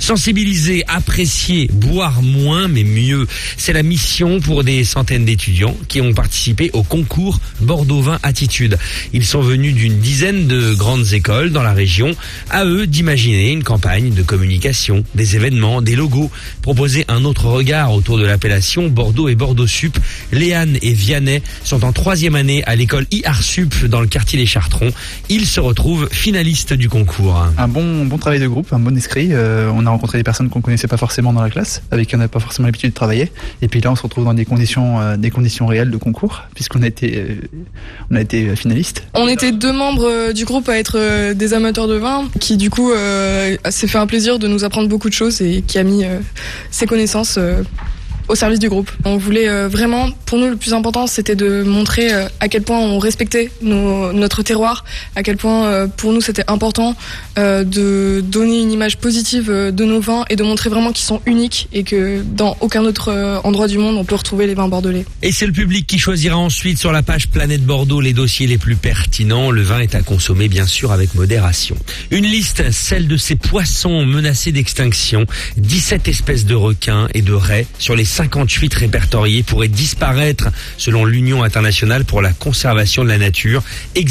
Sensibiliser, apprécier, boire moins mais mieux. C'est la mission pour des centaines d'étudiants qui ont participé au concours Bordeaux Vin Attitude. Ils sont venus d'une dizaine de grandes écoles dans la région. À eux d'imaginer une campagne de communication, des événements, des logos, proposer un autre regard autour de l'appellation Bordeaux et Bordeaux Sup. Léane et Vianney sont en 3e année à l'école IARSUP dans le quartier des Chartrons. Ils se retrouvent finalistes du concours. Un bon travail de groupe, un bon esprit. On a rencontré des personnes qu'on connaissait pas forcément dans la classe, avec qui on n'a pas forcément l'habitude de travailler. Et puis là, on se retrouve dans des conditions réelles de concours, puisqu'on a été finalistes. On était 2 membres du groupe à être des amateurs de vin, qui du coup s'est fait un plaisir de nous apprendre beaucoup de choses et qui a mis ses connaissances au service du groupe. On voulait vraiment, pour nous le plus important c'était de montrer à quel point on respectait notre terroir, à quel point pour nous c'était important de donner une image positive de nos vins et de montrer vraiment qu'ils sont uniques et que dans aucun autre endroit du monde on peut retrouver les vins bordelais. Et c'est le public qui choisira ensuite sur la page Planète Bordeaux les dossiers les plus pertinents. Le vin est à consommer bien sûr avec modération. Une liste, celle de ces poissons menacés d'extinction. 17 espèces de requins et de raies sur les 58 répertoriés pourraient disparaître selon l'Union internationale pour la conservation de la nature.